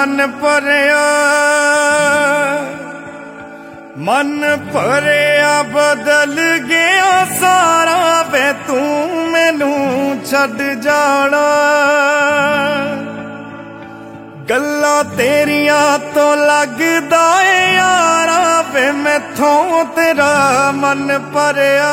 मन भरिया बदल गया सारा वे तू मैनू छड़ जाना गल्लां तेरियां तो लगदा ए यारा वे मैथों तेरा मन भरिया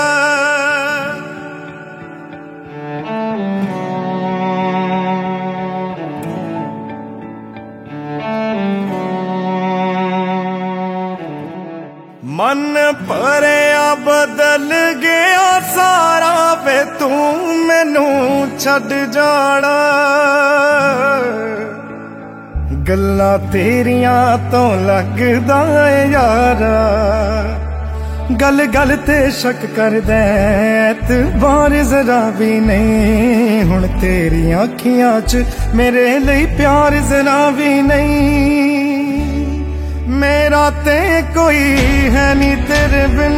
मन भरिया बदल गया सारा वे तू मैनू छड़ जाना गल्लां तेरियां तो लगदा ए यारा गल गल ते शक करदा एतबार जरा भी नहीं हुण तेरियां अखियां च मेरे लिए प्यार जरा भी नहीं मेरा ते कोई है नी तेरे बिन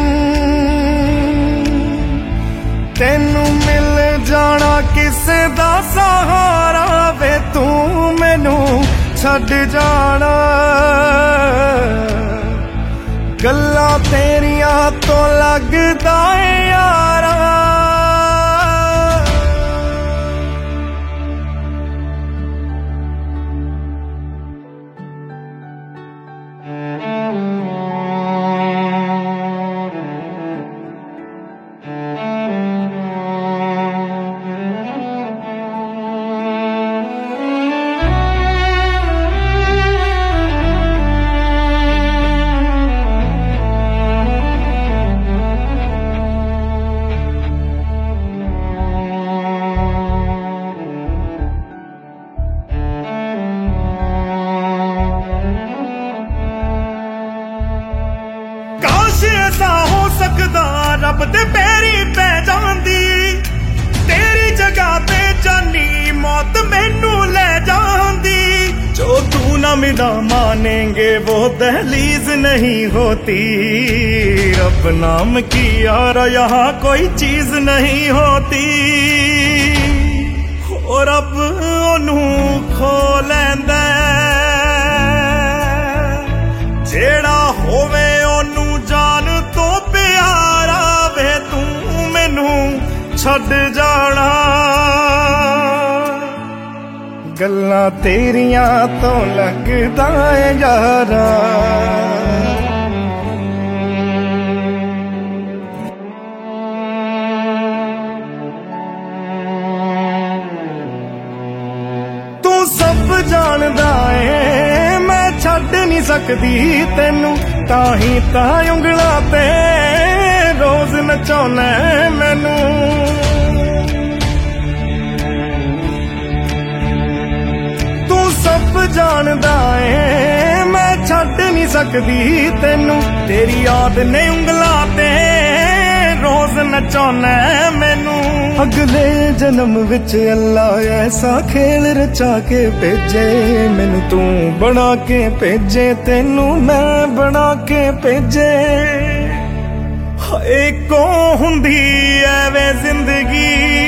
तेनू मिल जाना किसे दा सहारा वे तू मैनू छड़ जाना गल्लां तेरियां तो लगदा ए यारा ऐसा हो सकदा रब दे पैरी पै जांदी तेरी जगह ते जानी मौत मैनू ले जांदी जो तू ना मिला मानेंगे वो दहलीज नहीं होती रब नाम की यार यहाँ कोई चीज नहीं होती और रब ओनू खो लैंदा जेड़ा होवे ओनू जान तो प्यारा वे तू मैनू छड़ जाना गल्लां तेरियां तो लगदा ए यारा तू सब जानदा ए मैं छड़ नहीं सकदी तेनू ताही ता उंगलां ते रोज नचाउना मैनू तू सब जानदा ए मैं छड़ नहीं सकदी तेनू तेरी याद ने उंगलां ते रोज नचाउना मैनू अगले जन्म विच अल्लाह ऐसा खेल रचा के भेजे मैनू तू बना के भेजे तेनू मैं बना के भेजे एको हुंदी ऐवे जिंदगी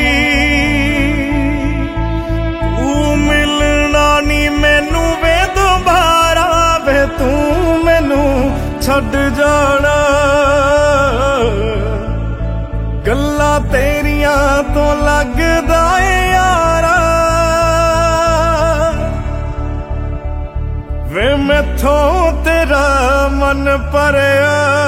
तू मिलना नी मैनू वे दोबारा वे तू मैनू छड़ जाना गल्लां तेरियां तो लगदा ए यारा वे मैथों तेरा मन भरिया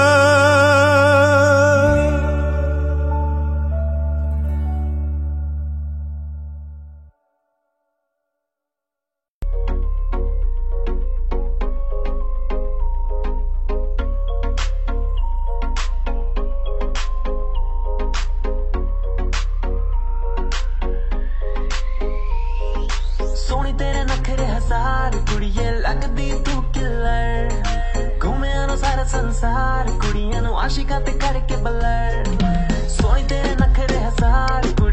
सोनी तेरे नखरे हजार कुड़िए लगदी तू किलर घूमे नो सारा संसार कुड़ियां नु आशिकां ते करके बलर सोनी तेरे नखरे हजार